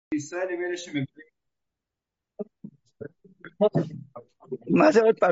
ישראל הם אלה שמגלים. מה זה עוד פעם?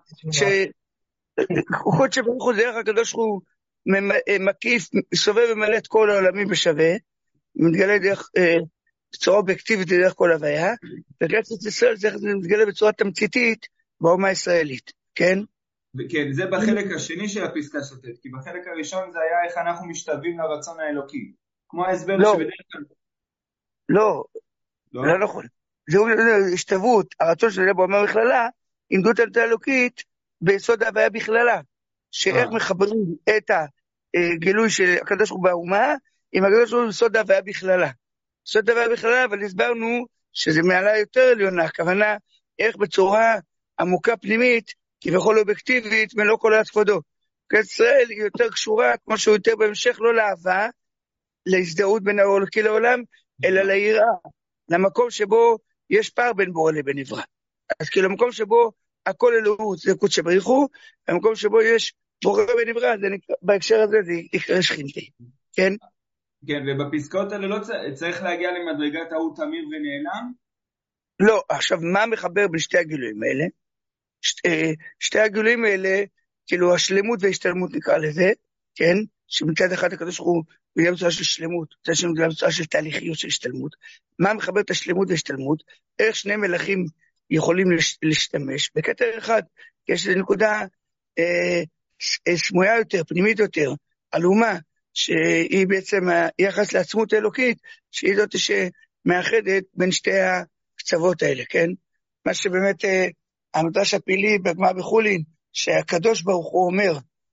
שקודש ברוך הוא דרך הקדוש הוא מקיף, סובב ומלא את כל העולמים בשווה, מתגלה דרך בצורה אובייקטיבית דרך כל הוויה, וכנסת ישראל זה מתגלה בצורה תמציתית באומה הישראלית, כן? כן, זה בחלק השני של הפסקה סוטט, כי בחלק הראשון זה היה איך אנחנו משתווים לרצון האלוקי, כמו ההסבר לא, שבדרך כלל... לא, לא? לא נכון. זה השתוות, הרצון של באומה בכללה, עמדות האלוקית ביסוד ההוויה בכללה, שאיך מחברים את הגילוי של הקדוש ברוך הוא באומה, עם הקדוש ברוך הוא ביסוד ההוויה בכללה. ביסוד ההוויה בכללה, אבל הסברנו שזה מעלה יותר עליונה, הכוונה איך בצורה עמוקה פנימית, כביכול אובייקטיבית, מלא כל עד כבודו. ישראל היא יותר קשורה, כמו שהוא יותר בהמשך, לא לאהבה, להזדהות בין האלוקי לעולם, אלא ליראה, למקום שבו יש פער בין בורא לבין נברא. אז כאילו למקום שבו הכל אלוהות זה קודש בריך הוא, למקום שבו יש בורא ונברא, בהקשר הזה זה יקרא שכינתי, כן? כן, ובפסקאות האלה לא צריך להגיע למדרגת ההוא תמיר ונעלם? לא, עכשיו מה מחבר בין שתי הגילויים האלה? שתי הגילויים האלה, כאילו השלמות וההשתלמות נקרא לזה, כן? שמצד אחד הקדוש ברוך הוא בגלל בצורה של שלמות, מצד שני בגלל בצורה של תהליכיות של השתלמות. מה מחבר את השלמות וההשתלמות? איך שני מלכים יכולים להשתמש? בקטר אחד, יש נקודה סמויה יותר, פנימית יותר, עלומה, שהיא בעצם היחס לעצמות האלוקית, שהיא זאת שמאחדת בין שתי הקצוות האלה, כן? מה שבאמת המדרש הפילי בגמרא בחולין, שהקדוש ברוך הוא אומר,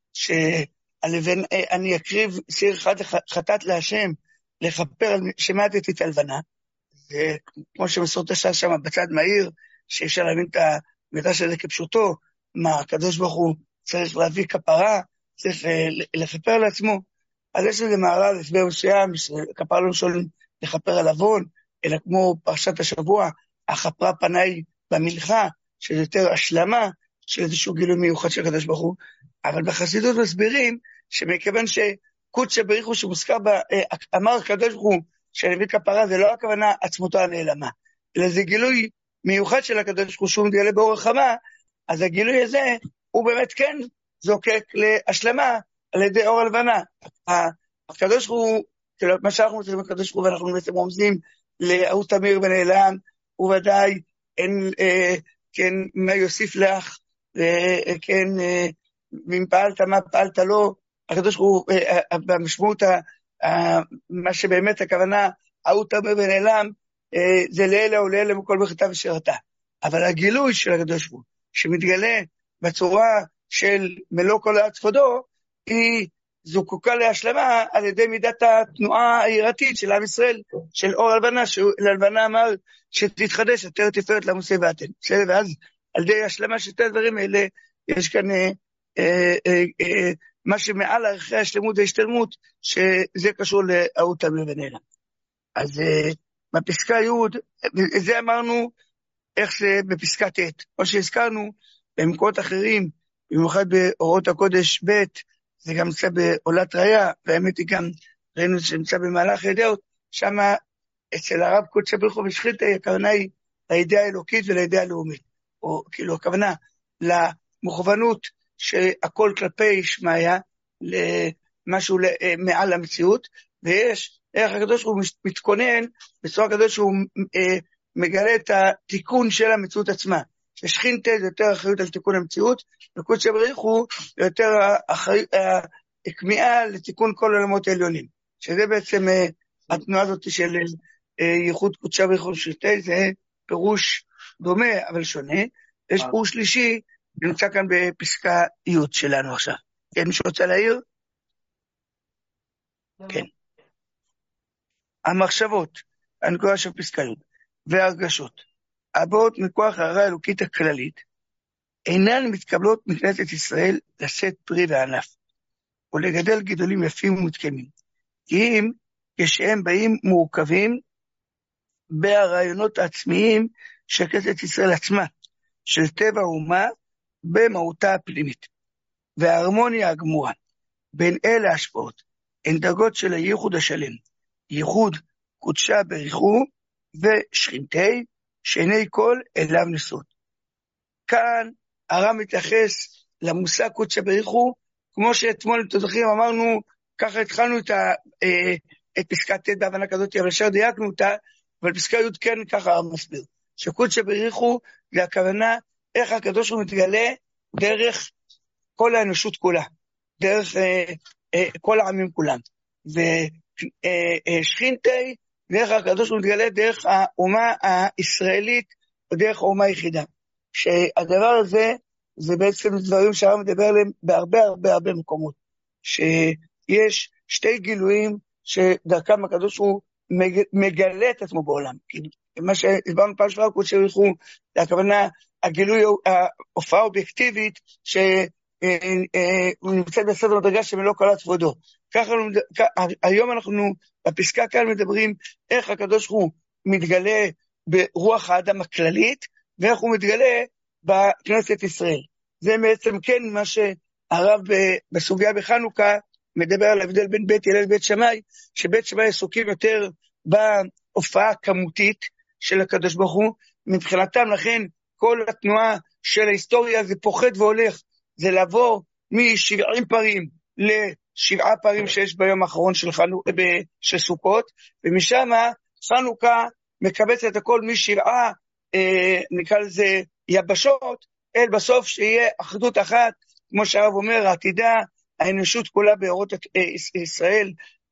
אני אקריב סיר אחד חטאת להשם, לכפר על שמעתי את הלבנה, זה כמו שמסורת השעה שם בצד מהיר, שאפשר להבין את המדרש הזה כפשוטו, מה הקדוש ברוך הוא צריך להביא כפרה, צריך לכפר לעצמו, אז יש לזה מעלה הסבר מסוים, כפרה לא שואלים לכפר על עוון, אלא כמו פרשת השבוע, החפרה פניי במלחה, שזה יותר השלמה של איזשהו גילוי מיוחד של הקדוש ברוך הוא, אבל בחסידות מסבירים שמכיוון שקודש בריך הוא שמוזכר אמר הקדוש ברוך הוא שנביא כפרה, זה לא הכוונה עצמותו הנעלמה, אלא זה גילוי מיוחד של הקדוש ברוך הוא שהוא מתגלה באור החמה, אז הגילוי הזה הוא באמת כן זוקק להשלמה על ידי אור הלבנה. הקדוש ברוך הוא, מה שאנחנו רוצים הקדוש ברוך הוא ואנחנו בעצם רומזים להוא תמיר ונעלם, וודאי אין כן מה יוסיף לך, כן אם פעלת מה פעלת לא, הקדוש ברוך הוא במשמעות מה שבאמת הכוונה ההוא תמיר ונעלם, זה לאלה ולאלה מכל בכתב ושירתה, אבל הגילוי של הקדוש ברוך הוא שמתגלה בצורה של מלוא כל עד כבודו, היא זוקוקה להשלמה על ידי מידת התנועה היראתית של עם ישראל, של אור הלבנה, שללבנה אמר שתתחדש יותר תפארת לעמוסי ואתן. ואז על ידי השלמה של שתי הדברים האלה, יש כאן מה שמעל ערכי השלמות וההשתלמות, שזה קשור להוא תמיר ונעלם. אז בפסקה י', זה אמרנו איך זה בפסקה ט', כמו שהזכרנו במקומות אחרים, במיוחד באורות הקודש ב', זה גם נמצא בעולת ראיה, והאמת היא גם ראינו שנמצא במהלך ידיעות, שם אצל הרב קודש בריך הוא בשכינתה, הכוונה היא לידיעה האלוקית ולידיעה הלאומית, או כאילו הכוונה למוכוונות שהכל כלפי שמיה, למשהו מעל המציאות, ויש איך הקדוש הוא מתכונן בצורה כזאת שהוא מגלה את התיקון של המציאות עצמה, ששכינתה זה יותר אחריות על תיקון המציאות, וקודש בריך הוא יותר כמיהה לתיקון כל עולמות העליונים, שזה בעצם התנועה הזאת של ייחוד קודש בריך הוא שכינתה, זה פירוש דומה אבל שונה. יש פירוש שלישי, נמצא כאן בפסקה י' שלנו עכשיו. כן, מישהו רוצה להעיר? כן. המחשבות, הנקודה של פסקה י' והרגשות, הבאות מכוח ההערה האלוקית הכללית, אינן מתקבלות מכנסת ישראל לשאת פרי וענף, ולגדל גידולים יפים ומתקיימים, כי אם כשהם באים מורכבים ברעיונות העצמיים של כנסת ישראל עצמה, של טבע האומה במהותה הפנימית, וההרמוניה הגמורה בין אלה השפעות, הן דרגות של הייחוד השלם, ייחוד קודשה בריך הוא, ושכינתי, שעיני כל אליו נשואות. כאן הרב מתייחס למושג קודשא בריך הוא, כמו שאתמול אם אתם זוכרים אמרנו, ככה התחלנו את פסקת ט' בהבנה כזאת, אבל ישר דייקנו אותה, אבל פסקה י' כן ככה הרב מסביר, שקודשא בריך הוא זה הכוונה איך הקדוש הוא מתגלה דרך כל האנושות כולה, דרך כל העמים כולם, ושכינתי דרך הקדוש הוא מתגלה דרך האומה הישראלית, או דרך האומה היחידה, שהדבר הזה זה בעצם דברים שהרב מדבר עליהם בהרבה מקומות, שיש שתי גילויים שדרכם הקדוש הוא מגלה את עצמו בעולם, כי מה שהסברנו פעם שעברה קודשא בריך הוא, זה הכוונה הגילוי, ההופעה האובייקטיבית שהוא נמצא בסדר מדרגה שמלוא קלת כבודו. ככה היום אנחנו בפסקה כאן מדברים איך הקדוש הוא מתגלה ברוח האדם הכללית, ואיך הוא מתגלה בכנסת ישראל. זה בעצם כן מה שהרב בסוגיה בחנוכה מדבר על ההבדל בין בית הלל לבית שמאי, שבית שמאי עסוקים יותר בהופעה הכמותית של הקדוש ברוך הוא, מבחינתם לכן כל התנועה של ההיסטוריה זה פוחד והולך, זה לעבור מ-70 פרים ל7 פרים שיש ביום האחרון של סוכות, ומשם חנוכה מקבץ את הכל מ7 נקרא לזה יבשות, אל בסוף שיהיה אחדות אחת, כמו שהרב אומר, עתידה האנושות כולה באורות ישראל,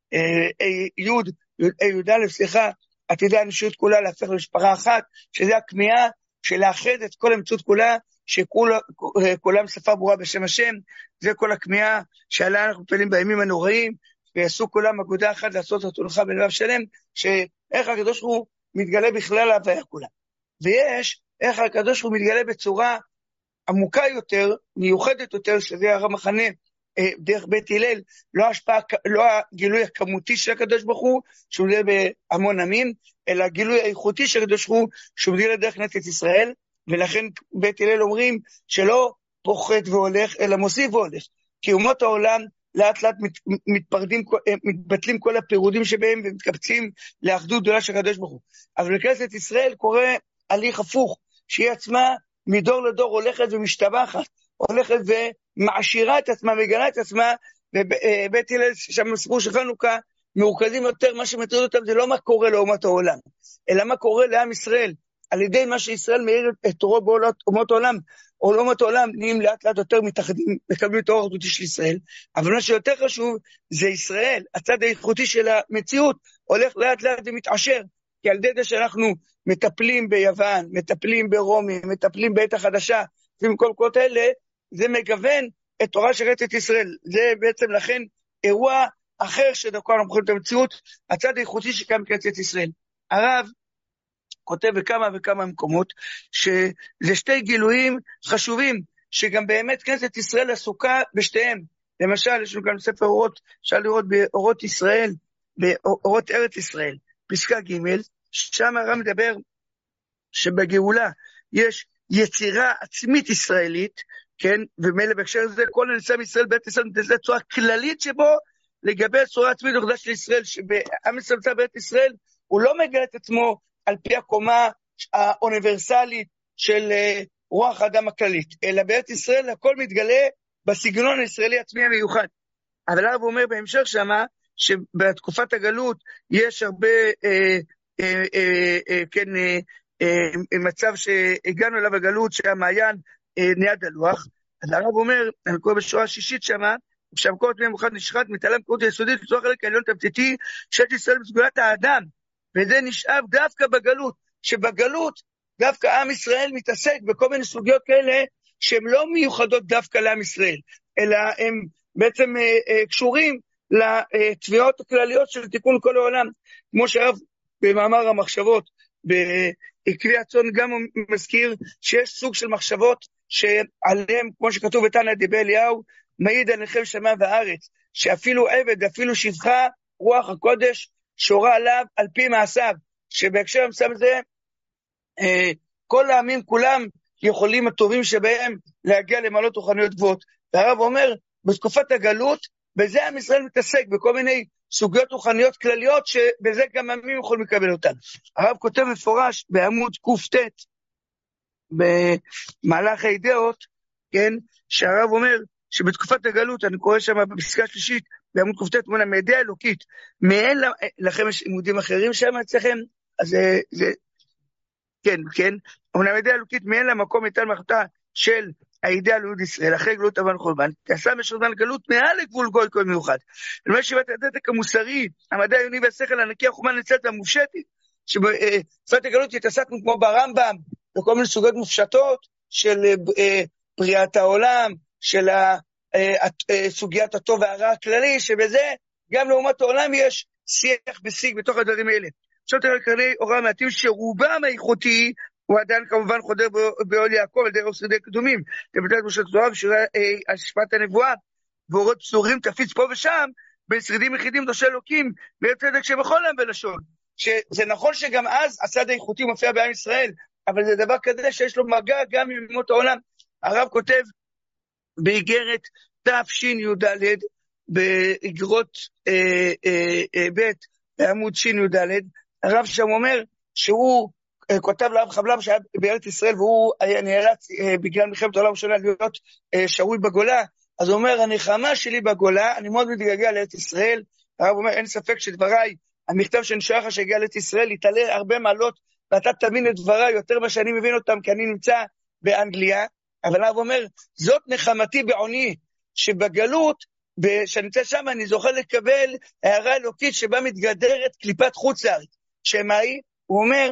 י"א, סליחה, עתידה האנושות כולה להפך למשפחה אחת, שזה הכמיהה של לאחד את כל המציאות כולה, שכולם שפה ברורה בשם השם, זה כל הכמיהה שעליה אנחנו פעילים בימים הנוראים, ויעשו כולם אגודה אחת לעשות את הולכה בלבב שלם, שאיך הקדוש הוא מתגלה בכלל ההוויה כולה. ויש איך הקדוש הוא מתגלה בצורה עמוקה יותר, מיוחדת יותר, שזה הרב מחנה דרך בית הלל, לא הגילוי הכמותי של הקדוש ברוך הוא, שהוא מתגלה בהמון עמים, אלא הגילוי האיכותי של הקדוש ברוך הוא, שהוא מתגלה דרך כנסת ישראל, ולכן בית הלל אומרים שלא פוחת והולך, אלא מוסיף והולך, כי אומות העולם לאט לאט מתבטלים כל הפירודים שבהם, ומתקבצים לאחדות גדולה של הקדוש ברוך הוא. אבל בכנסת ישראל קורה הליך הפוך, שהיא עצמה מדור לדור הולכת ומשתבחת, הולכת ומעשירה את עצמה, מגלה את עצמה, ובית הלל שם בסיפור של חנוכה, מורכזים יותר, מה שמטריד אותם זה לא מה קורה לאומות העולם, אלא מה קורה לעם ישראל, על ידי מה שישראל מאיר את תורו באומות העולם, עולמות העולם נהיים לאט לאט יותר מתאחדים, מקבלים את האור האחדותי של ישראל, אבל מה שיותר חשוב זה ישראל, הצד האיכותי של המציאות, הולך לאט לאט ומתעשר, כי על ידי זה שאנחנו מטפלים ביוון, מטפלים ברומי, מטפלים בעת החדשה, ומכל אלה, זה מגוון את תורה של כנסת ישראל. זה בעצם לכן אירוע אחר שדרכו אנחנו מוכנים את המציאות, הצד האיכותי שקם בכנסת ישראל. הרב כותב בכמה וכמה מקומות, שזה שתי גילויים חשובים, שגם באמת כנסת ישראל עסוקה בשתיהם. למשל, יש לנו כאן ספר אורות, אפשר לראות באורות ישראל, באורות ארץ ישראל, פסקה ג', שם הרב מדבר שבגאולה יש יצירה עצמית ישראלית, כן, ומילא בהקשר הזה, כל הנמצא מישראל בית ישראל נמצא צורה כללית שבו, לגבי הצורה עצמית וחדש של ישראל, שבעם ישראל נמצא בית ישראל, הוא לא מגלה את עצמו על פי הקומה האוניברסלית של רוח האדם הכללית, אלא בית ישראל הכל מתגלה בסגנון הישראלי עצמי המיוחד. אבל הרב אומר בהמשך שמה, שבתקופת הגלות יש הרבה מצב שהגענו אליו הגלות שהמעיין נהיה דלוח. אז הרב אומר, אני קורא בשורה השישית שמה, כשהמקור התמיד המוחד נשחט, מתעלם קרות היסודית לצורך חלק העליון תמציתי של ישראל בסגולת האדם, וזה נשאב דווקא בגלות, שבגלות דווקא עם ישראל מתעסק בכל מיני סוגיות כאלה שהן לא מיוחדות דווקא לעם ישראל, אלא הם בעצם קשורים לתביעות הכלליות של תיקון כל העולם, כמו שהרב במאמר המחשבות בעקבי הצאן גם הוא מזכיר שיש סוג של מחשבות שעליהם, כמו שכתוב בתנא דבי אליהו, מעיד עליכם שמיים וארץ, שאפילו עבד, אפילו שבחה, רוח הקודש שורה עליו על פי מעשיו, שבהקשר המסם הזה, כל העמים כולם יכולים הטובים שבהם להגיע למעלות רוחניות גבוהות. והרב אומר, בתקופת הגלות, בזה עם ישראל מתעסק, בכל מיני סוגיות רוחניות כלליות, שבזה גם עמים יכולים לקבל אותן. הרב כותב מפורש בעמוד ק"ט, במהלך האידאות, כן, שהרב אומר, שבתקופת הגלות, אני קורא שם בפסקה שלישית, בעמוד ק"ט, מונה מידיעה אלוקית, מאין לכם יש עמודים אחרים שם אצלכם, אז זה, כן, אמנם הידיעה אלוקית מאין לה מקום איתן מחתה של הידיעה ליהוד ישראל, אחרי גלות אבן חורבן, תעשה משרדן גלות מעל לגבול גוי כה מיוחד. למה שבאת הדתק המוסרי, המדע העיוני והשכל הנקי, החוכמה נצלת והמופשטת, שבתקופת הגלות התעסקנו כמו ברמב"ם, וכל מיני סוגות מופשטות של בריאת העולם, של סוגיית הטוב והרע הכללי, שבזה גם לעומת העולם יש שיח ושיג בתוך הדברים האלה. עכשיו תראה קרני הוראה מעטים שרובם האיכותי הוא עדיין כמובן חודר בעול יעקב על דרך שרידי קדומים, תבטלת משה תורה ושירי השפעת הנבואה ואורות פסורים תפיץ פה ושם בין שרידים יחידים דושי אלוקים ואין צדק שבכל עם בלשון. שזה נכון שגם אז הצד האיכותי מופיע בעם ישראל, אבל זה דבר כזה שיש לו מגע גם עם אומות העולם. הרב כותב באיגרת תשי"ד באיגרות ב' בעמוד שי"ד, הרב שם אומר שהוא כותב לאב חבלם שהיה בארץ ישראל והוא היה נאלץ בגלל מלחמת העולם הראשונה להיות שרוי בגולה, אז הוא אומר הנחמה שלי בגולה, אני מאוד מתגעגע לארץ ישראל. הרב אומר אין ספק שדבריי, המכתב שנשלח שהגיע לארץ ישראל יתעלה הרבה מעלות ואתה תבין את דבריי יותר מה שאני מבין אותם כי אני נמצא באנגליה, אבל הרב אומר זאת נחמתי בעוני שבגלות שאני נמצא שם אני זוכה לקבל הערה אלוקית שבה מתגדרת קליפת חוץ לארץ, שמה היא? הוא אומר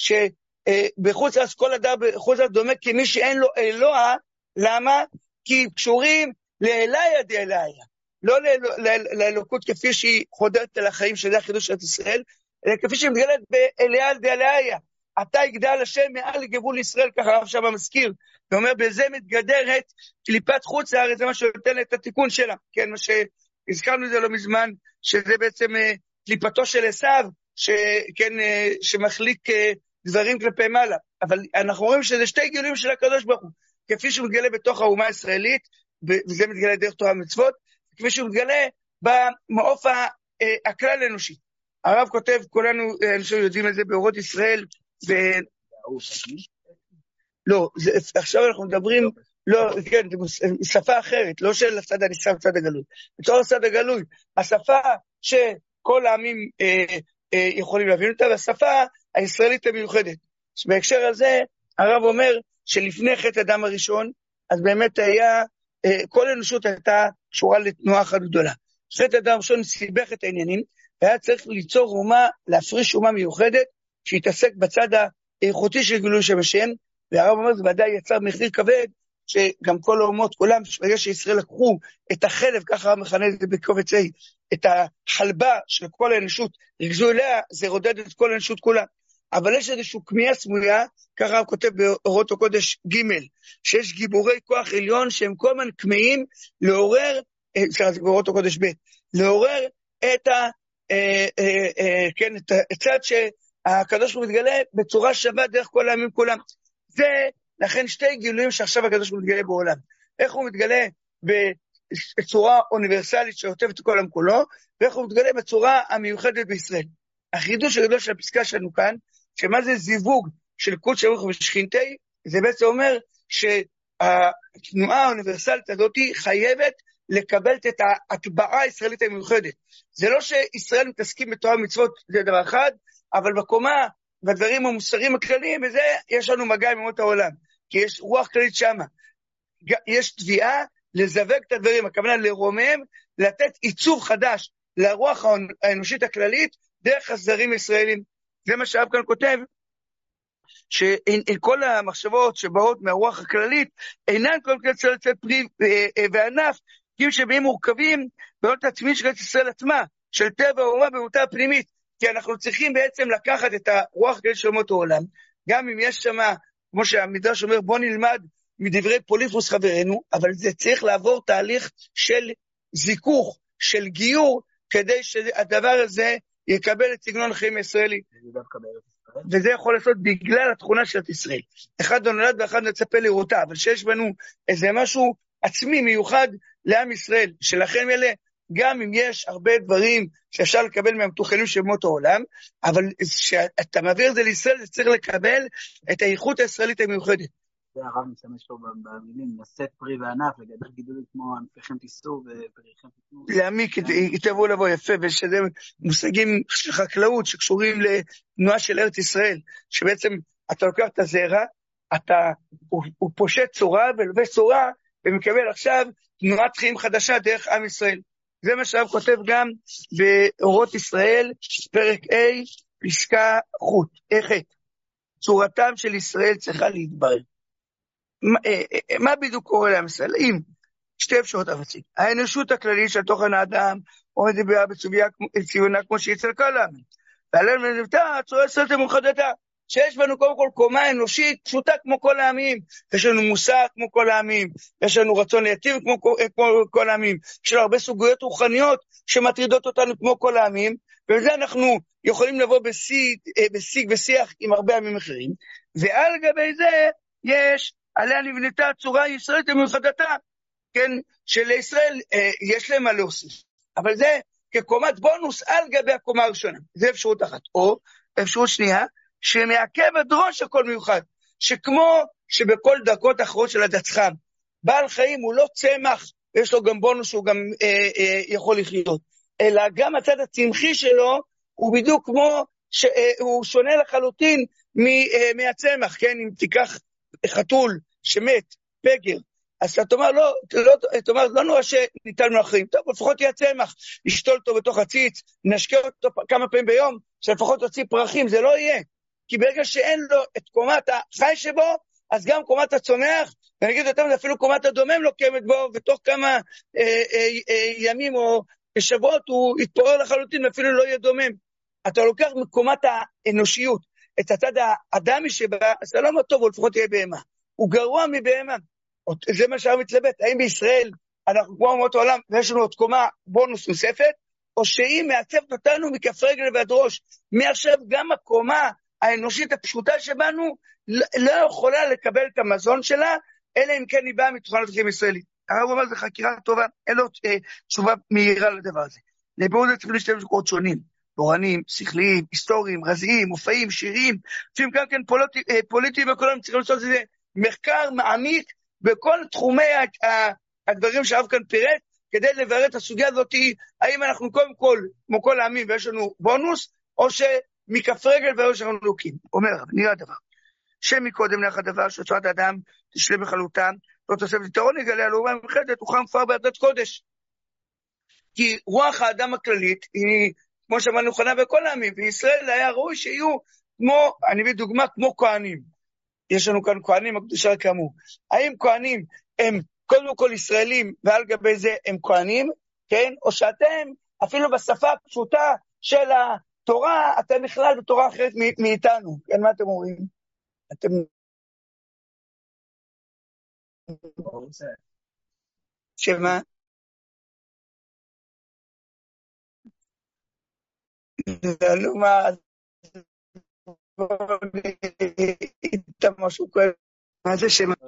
שבחוץ לארץ כל אדם בחוץ לארץ דומה כמי שאין לו אלוה, למה? כי קשורים לאליה דאליה, לא לאלוקות כפי שהיא חודרת על החיים שזה החידוש של ישראל, אלא כפי שהיא מתגלת באליה דאליה, אתה יגדל השם מעל לגבול ישראל, ככה הרב שם מזכיר, ואומר בזה מתגדרת קליפת חוץ לארץ, זה מה שנותן את התיקון שלה, כן, מה שהזכרנו את זה לא מזמן, שזה בעצם קליפתו של עשיו, שכן, שמחליק דברים כלפי מעלה, אבל אנחנו רואים שזה שתי גילויים של הקדוש ברוך הוא, כפי שהוא מתגלה בתוך האומה הישראלית, וזה מתגלה דרך תורה ומצוות, כפי שהוא מתגלה במעוף הכלל האנושי. הרב כותב, כולנו אנשים יודעים את זה באורות ישראל, לא, עכשיו אנחנו מדברים, לא, כן, שפה אחרת, לא של הצד הניסה וצד הגלוי, בתור הצד הגלוי, השפה שכל העמים יכולים להבין אותה, והשפה הישראלית המיוחדת. בהקשר הזה, הרב אומר שלפני חטא אדם הראשון, אז באמת היה, כל האנושות הייתה קשורה לתנועה אחת גדולה. חטא אדם הראשון סיבך את העניינים, והיה צריך ליצור אומה, להפריש אומה מיוחדת, שהתעסק בצד האיכותי של גילוי שם השם, והרב אומר, זה ודאי יצר מחיר כבד, שגם כל האומות, כולם, בגלל שישראל לקחו את החלב, ככה הרב מכנה את זה בקובץ A, את החלבה של כל האנושות, ריכזו אליה, זה רודד את כל האנושות כולה. אבל יש איזושהי כמיהה סמויה, ככה הוא כותב באורות הקודש ג', שיש גיבורי כוח עליון, שהם כל הזמן כמהים לעורר, סליחה, זה באורות הקודש ב', לעורר את הצד שהקדוש ברוך הוא מתגלה בצורה שווה דרך כל העמים כולם. זה לכן שתי גילויים שעכשיו הקדוש ברוך הוא מתגלה בעולם. איך הוא מתגלה בצורה אוניברסלית שעוטפת את כל העם כולו, ואיך הוא מתגלה בצורה המיוחדת בישראל. החידוש הגדול של הפסקה שלנו כאן, שמה זה זיווג של קודש ברוך הוא ושכינתי, זה בעצם אומר שהתנועה האוניברסלית הזאת חייבת לקבל את ההטבעה הישראלית המיוחדת. זה לא שישראל מתעסקים בתורה ומצוות, זה דבר אחד, אבל בקומה, בדברים המוסריים הכלליים, וזה יש לנו מגע עם אומות העולם, כי יש רוח כללית שמה. יש תביעה לזווג את הדברים, הכוונה לרומם, לתת עיצוב חדש לרוח האנושית הכללית, דרך הסדרים ישראלים. זה מה שהרב כאן כותב, שכל המחשבות שבאות מהרוח הכללית, אינן כל כך צריך לצאת פרי וענף, כי שבאים מורכבים, בעלות עצמית של ישראל עצמה, של טבע האומה במותה הפנימית, כי אנחנו צריכים בעצם לקחת את הרוח הכללית של אומות העולם, גם אם יש שם, כמו שהמדרש אומר, בוא נלמד מדברי פוליפוס חברנו, אבל זה צריך לעבור תהליך של זיכוך, של גיור, כדי שהדבר הזה יקבל את סגנון החיים הישראלי. וזה יכול לעשות בגלל התכונה של ישראל. אחד לא נולד ואחד נצפה לראותה, אבל שיש בנו איזה משהו עצמי מיוחד לעם ישראל, שלכן אלה גם אם יש הרבה דברים שאפשר לקבל מהמתוכנים של מות העולם, אבל כשאתה מעביר את זה לישראל, זה צריך לקבל את האיכות הישראלית המיוחדת. זה הרב משתמש לו במילים, לשאת פרי וענף, לגדל גידולים כמו ענפיכם תישאו ופריכם תיתנו. להעמיק, יתבואו לבוא יפה, ושזה מושגים של חקלאות שקשורים לתנועה של ארץ ישראל, שבעצם אתה לוקח את הזרע, הוא פושט צורה ולובש צורה, ומקבל עכשיו תנועת חיים חדשה דרך עם ישראל. זה מה שהרב כותב גם באורות ישראל, פרק A, פסקה ח'. צורתם של ישראל צריכה להתברר. מה בדיוק קורה לעם ישראל? אם שתי אפשרות ארצית. האנושות הכללית של תוכן האדם עומדת בצביונה כמו שהיא אצל כל העמים. ועליהם לנבטה, צורה ישראל תמוחדתה. שיש בנו קודם כל קומה אנושית פשוטה כמו כל העמים, יש לנו מוסר כמו כל העמים, יש לנו רצון להיטיב כמו כל העמים, יש לנו הרבה סוגיות רוחניות שמטרידות אותנו כמו כל העמים, ובזה אנחנו יכולים לבוא בשיג ושיח עם הרבה עמים אחרים, ועל גבי זה יש, עליה נבנתה צורה ישראלית המיוחדתה, כן, שלישראל יש להם מה להוסיף, אבל זה כקומת בונוס על גבי הקומה הראשונה, זה אפשרות אחת, או אפשרות שנייה, שמעכב את ראש הכל מיוחד, שכמו שבכל דקות אחרות של הדצחם, בעל חיים הוא לא צמח, יש לו גם בונוס שהוא גם יכול לחיות, אלא גם הצד הצמחי שלו, הוא בדיוק כמו, הוא שונה לחלוטין מהצמח, כן, אם תיקח חתול שמת, פגר, אז אתה אומר, לא נורא שניתן לנו החיים, טוב, לפחות יהיה צמח, נשתול אותו בתוך הציץ, נשקר אותו כמה פעמים ביום, שלפחות תוציא פרחים, זה לא יהיה. כי ברגע שאין לו את קומת החי שבו, אז גם קומת הצומח, ואני אגיד יותר, אפילו קומת הדומם לא קיימת בו, ותוך כמה ימים או שבועות הוא יתפורר לחלוטין, ואפילו לא יהיה דומם. אתה לוקח מקומת האנושיות, את הצד האדמי שבה, אז זה לא טוב, הוא לפחות יהיה בהמה. הוא גרוע מבהמה. זה מה שהרב מתלבט, האם בישראל אנחנו כמו אומות העולם, ויש לנו עוד קומה בונוס נוספת, או שהיא מעצבת אותנו מכף רגל ועד ראש. מעכשיו גם הקומה האנושית הפשוטה שבנו לא יכולה לקבל את המזון שלה, אלא אם כן היא באה מתוכנת חיים ישראלית. הרב אומר, זו חקירה טובה, אין לו תשובה מהירה לדבר הזה. לבירור זה צריך להשתמש בקורות שונים, תורניים, שכליים, היסטוריים, רזיים, מופעים, שירים, לפעמים גם כן פוליטיים וכולם צריכים לעשות איזה מחקר מעמיק בכל תחומי הדברים שהרב כאן פירט, כדי לברר את הסוגיה הזאת, האם אנחנו קודם כל, כמו כל העמים, ויש לנו בונוס, או שמכף רגל ויש לנו לוקים. אומר, נראה הדבר. שמקודם נראה הדבר, שצורת האדם תשלה בחלוטה, לא תוסף יתרון יגלה על אורם מחדת, הוא חם פר בעדת קודש. כי רוח האדם הכללית, היא, כמו שאמרנו, נכונה בכל העמים, וישראל היה ראוי שיהיו כמו, אני מביא דוגמה, כמו כהנים. יש לנו כאן כהנים, הקדושה כאמור. האם כהנים הם קודם כל ישראלים, ועל גבי זה הם כהנים, כן? או שאתם, אפילו בשפה הפשוטה של התורה, אתם בכלל בתורה אחרת מאיתנו. כן, מה אתם אומרים? אתם... שמה? לא מה... איתה משהו כאלה. מה זה שמה?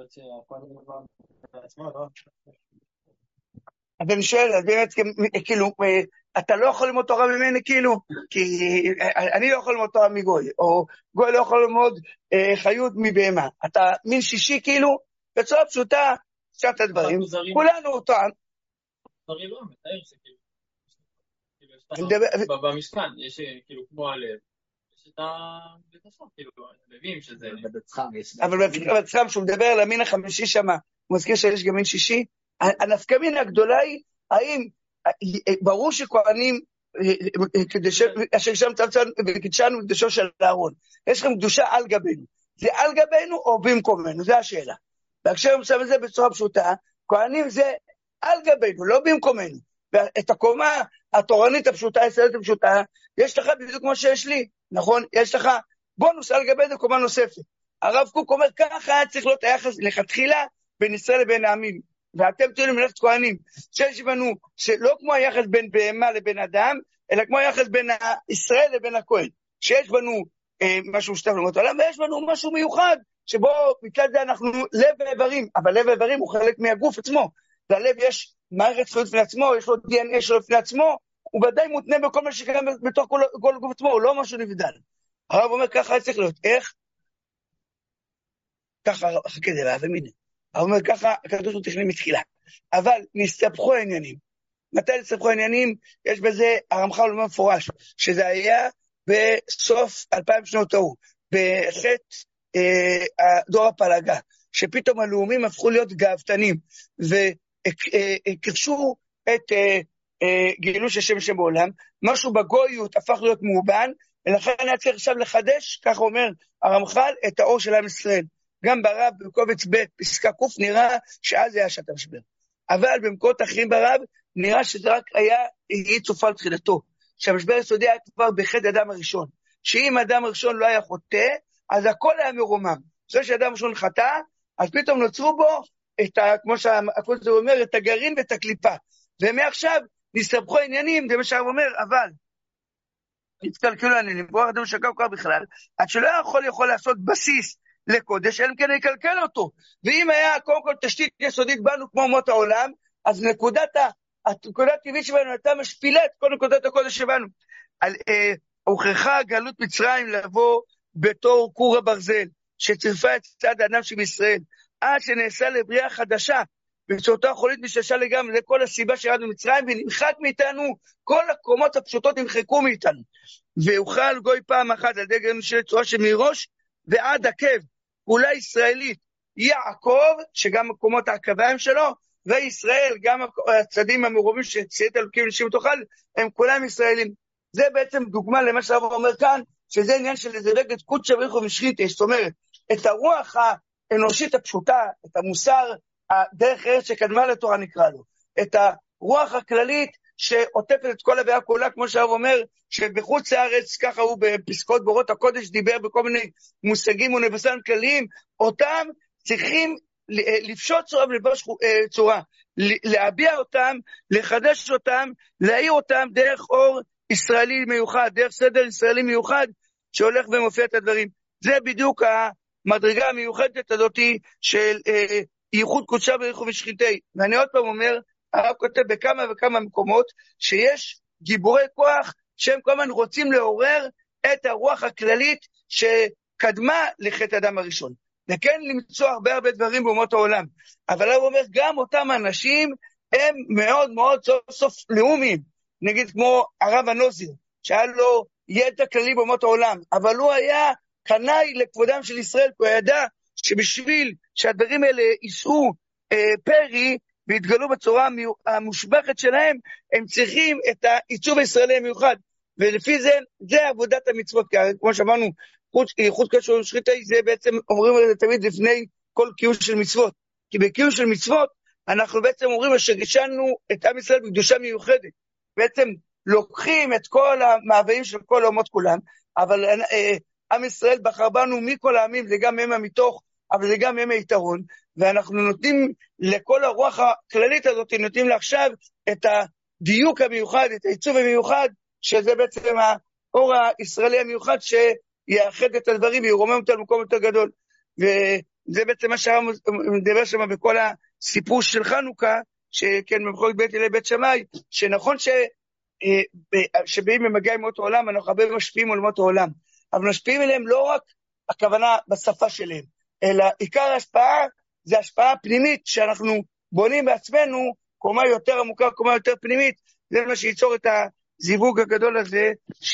אבל אני שואל, באמת, כאילו, אתה לא יכול ללמוד תורה ממני, כאילו, כי אני לא יכול ללמוד תורה מגוי, או גוי לא יכול ללמוד חיות מבהמה. אתה מין שישי, כאילו, בצורה פשוטה, שאת הדברים. כולנו אותו. דברי לא, מתאר שכאילו, במשכן, יש כאילו כמו הלב, יש את הבטחה, כאילו, הלבים שזה... אבל בבטחם, שהוא מדבר על המין החמישי שם, הוא מזכיר שיש גם מין שישי, הנפקמין הגדולה היא, האם, ברור שכהנים, אשר שם צמצנו וקידשנו קדושו של אהרון, יש לכם קדושה על גבינו, זה על גבינו או במקומנו, זה השאלה. בהקשר מסוים הזה בצורה פשוטה, כהנים זה על גבינו, לא במקומנו, ואת הקומה התורנית הפשוטה, הישראלית הפשוטה, יש לך בדיוק כמו שיש לי, נכון? יש לך בונוס על גבי זה קומה נוספת. הרב קוק אומר, ככה צריך להיות היחס לכתחילה בין ישראל לבין העמים. ואתם תהיו למלאכת כהנים, שיש בנו, שלא כמו היחס בין בהמה לבין אדם, אלא כמו היחס בין ישראל לבין הכהן. שיש בנו משהו משותף לאומות העולם, ויש בנו משהו מיוחד, שבו מצד זה אנחנו לב ואיברים, אבל לב ואיברים הוא חלק מהגוף עצמו. ללב יש מערכת זכויות בפני עצמו, יש לו DNA שלו בפני עצמו, הוא ודאי מותנה בכל מה שקיים בתוך כל גוף עצמו, הוא לא משהו נבדל. הרב אומר, ככה צריך להיות. איך? ככה, חכה זה, והמינה. הרב אומר, ככה, הקדוש הוא תכנן מתחילה. אבל נסתבכו העניינים. מתי נסתבכו העניינים? יש בזה, הרמח"ל אומר מפורש, שזה היה בסוף 2000 שנות ההוא, בחטא דור הפלגה, שפתאום הלאומים הפכו להיות גאוותנים, וכבשו את גילוש השם שם בעולם, משהו בגויות הפך להיות מאובן, ולכן היה צריך עכשיו לחדש, כך אומר הרמח"ל, את האור של עם ישראל. גם ברב בקובץ ב' פסקה ק' נראה שאז היה שעת המשבר. אבל במקומות אחרים ברב, נראה שזה רק היה, היא צופה על תחילתו. שהמשבר היסודי היה כבר בחטא אדם הראשון. שאם אדם הראשון לא היה חוטא, אז הכל היה מרומם. זה שאדם הראשון חטא, אז פתאום נוצרו בו, כמו שהקודש אומר, את הגרעין ואת הקליפה. ומעכשיו נסתבכו העניינים, זה מה שהרב אומר, אבל התקלקלו העניינים, בואו אדם שקע כבר בכלל, עד שלא יכול לעשות בסיס לקודש, אלא כן יקלקל אותו. ואם היה קודם כל תשתית יסודית בנו כמו אומות העולם, אז נקודת הטבעית שבנו הייתה משפילה את כל נקודת הקודש שבנו. הוכרחה גלות מצרים לבוא בתור כור הברזל, שצירפה את צד האדם שבישראל, עד שנעשה לבריאה חדשה, בצורתו החולית משתשה לגמרי, זה כל הסיבה שירדנו ממצרים, ונמחק מאיתנו, כל הקומות הפשוטות נמחקו מאיתנו. והוכל גוי פעם אחת על ידי גרעין של צורה שמראש, ועד עקב, פעולה ישראלית, יעקב, שגם מקומות העקביים שלו, וישראל, גם הצדים המרובים שציית אלוקים נשים תאכל, הם כולם ישראלים. זה בעצם דוגמה למה שהרב אומר כאן, שזה עניין של לזרק את קודשא בריך ומשחית, זאת אומרת, את הרוח האנושית הפשוטה, את המוסר, הדרך ארץ שקדמה לתורה נקרא לו, את הרוח הכללית שעוטפת את כל הוויה כולה, כמו שהרב אומר, שבחוץ לארץ, ככה הוא בפסקות בורות הקודש דיבר בכל מיני מושגים ונבסים כלליים, אותם צריכים לפשוט צורה ולבוש צורה, להביע אותם, לחדש אותם, להעיר אותם דרך אור ישראלי מיוחד, דרך סדר ישראלי מיוחד, שהולך ומופיע את הדברים. זה בדיוק המדרגה המיוחדת הזאת של ייחוד קודשא בריך ומשחיתי. ואני עוד פעם אומר, הרב כותב בכמה וכמה מקומות, שיש גיבורי כוח, שהם כל הזמן רוצים לעורר את הרוח הכללית שקדמה לחטא אדם הראשון. וכן למצוא הרבה דברים באומות העולם. אבל הוא אומר, גם אותם אנשים הם מאוד מאוד סוף לאומיים. נגיד כמו הרב הנוזיר, שהיה לו ידע כללי באומות העולם, אבל הוא היה קנאי לכבודם של ישראל, כי הוא ידע שבשביל שהדברים האלה יישאו פרי, והתגלו בצורה המושבחת שלהם, הם צריכים את העיצוב הישראלי המיוחד. ולפי זה, זה עבודת המצוות, כמו שאמרנו, ייחוד קודש ומשחיתי, זה בעצם אומרים את זה תמיד לפני כל קיום של מצוות. כי בקיום של מצוות, אנחנו בעצם אומרים שגישנו את עם ישראל בקדושה מיוחדת. בעצם לוקחים את כל המאוויים של כל האומות כולם, אבל עם ישראל בחר בנו מכל העמים, זה גם הם המתוך, אבל זה גם הם היתרון, ואנחנו נותנים לכל הרוח הכללית הזאת, נותנים לעכשיו את הדיוק המיוחד, את העיצוב המיוחד, שזה בעצם האור הישראלי המיוחד, שיאחד את הדברים וירומם אותם למקום יותר גדול. וזה בעצם מה שהרב מדבר שם בכל הסיפור של חנוכה, שכן מבחורת בית אלי בית שמאי, שנכון שבאים במגע עם אומות העולם, אנחנו הרבה משפיעים על אומות העולם, אבל משפיעים אליהם לא רק הכוונה בשפה שלהם, אלא עיקר ההשפעה זה השפעה פנימית, שאנחנו בונים בעצמנו קומה יותר עמוקה, קומה יותר פנימית, זה מה שייצור את הזיווג הגדול הזה,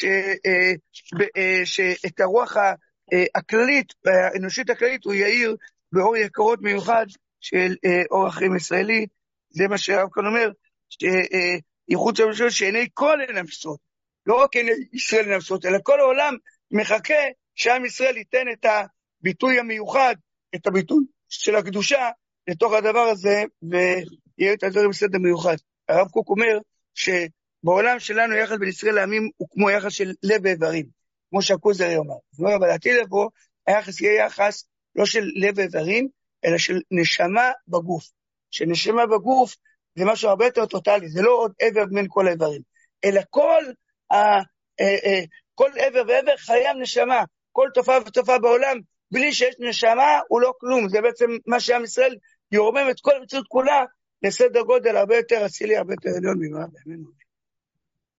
שאת הרוח הכללית, האנושית הכללית, הוא יאיר באור יקרות מיוחד של אור החיים ישראלי. זה מה שהרב כאן אומר, ייחוד של משהו שעיני כל הנפשות, לא רק עיני ישראל הנפשות, אלא כל העולם מחכה שעם ישראל ייתן את הביטוי המיוחד, את הביטוי של הקדושה לתוך הדבר הזה, ויהיה את הדברים בסדר מיוחד. הרב קוק אומר שבעולם שלנו יחס בין ישראל לעמים הוא כמו יחס של לב ואיברים, כמו שהכוזרי אומר. זאת אומרת, אבל לעתיד לבוא, היחס יהיה יחס לא של לב ואיברים, אלא של נשמה בגוף. שנשמה בגוף זה משהו הרבה יותר טוטלי, זה לא עוד עבר בין כל האיברים, אלא כל עבר ועבר חייב נשמה, כל תופעה ותופעה בעולם, בלי שיש נשמה הוא לא כלום. זה בעצם מה שעם ישראל יורמם את כל המציאות כולה, לסדר גודל הרבה יותר אצילי, הרבה יותר עליון ממנו.